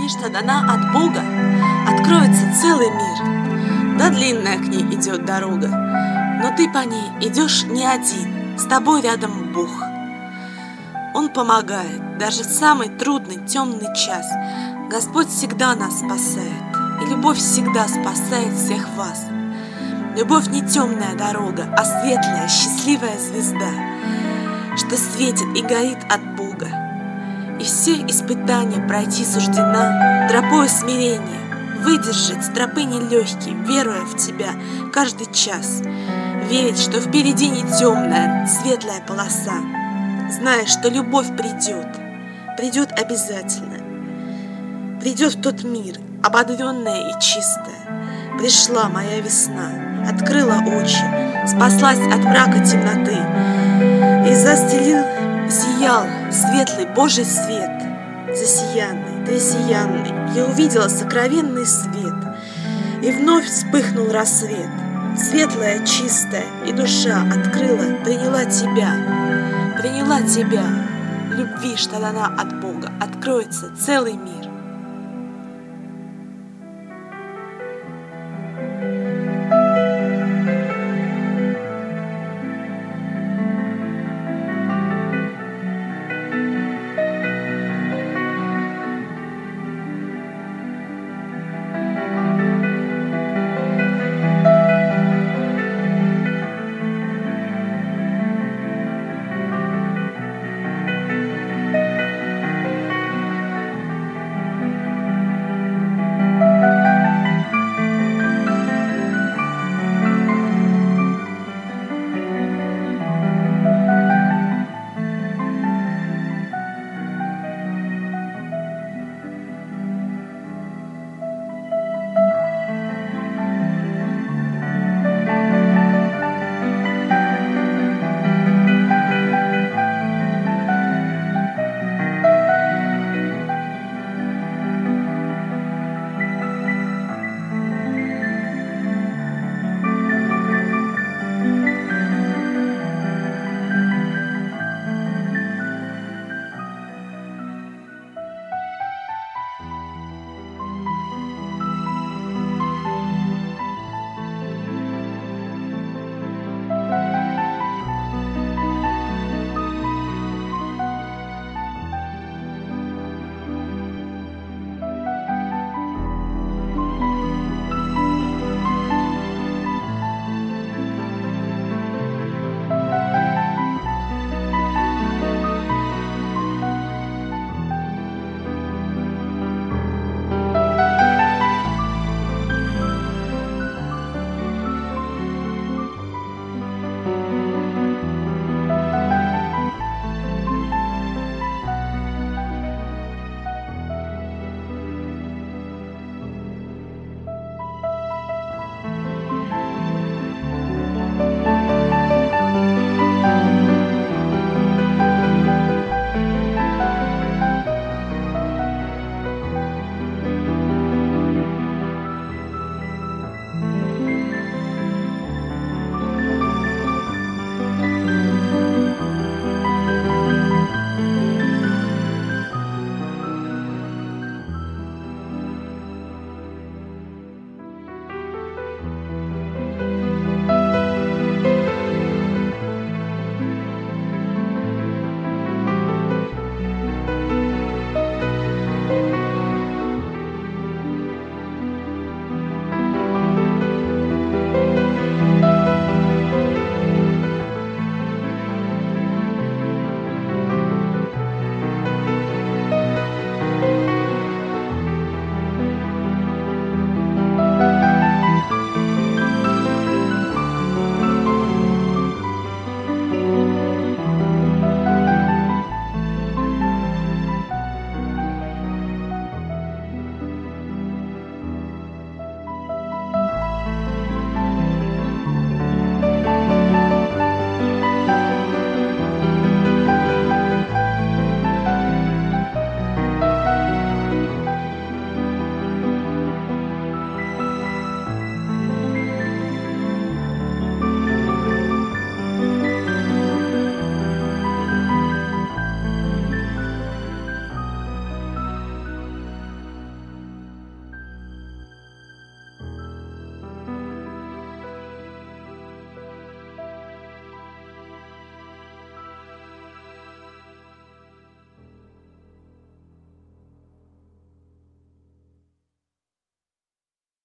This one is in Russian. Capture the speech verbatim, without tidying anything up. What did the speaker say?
любви, что дана от Бога, откроется целый мир. Да, длинная к ней идет дорога, но ты по ней идешь не один, с тобой рядом Бог. Он помогает даже в самый трудный, темный час. Господь всегда нас спасает, и любовь всегда спасает всех вас. Любовь не темная дорога, а светлая, счастливая звезда, что светит и горит от Бога. И все испытания пройти суждена тропою смирения, выдержать с тропы нелегкий, веруя в Тебя каждый час, верить, что впереди не темная, светлая полоса, зная, что любовь придет, придет обязательно, придет в тот мир, ободренная и чистая. Пришла моя весна, открыла очи, спаслась от мрака темноты, и застелил, сиял светлый Божий свет. Засиянный, тресиянный, я увидела сокровенный свет, и вновь вспыхнул рассвет. Светлая, чистая, и душа открыла, приняла Тебя, приняла Тебя. Любви, что дана от Бога, откроется целый мир.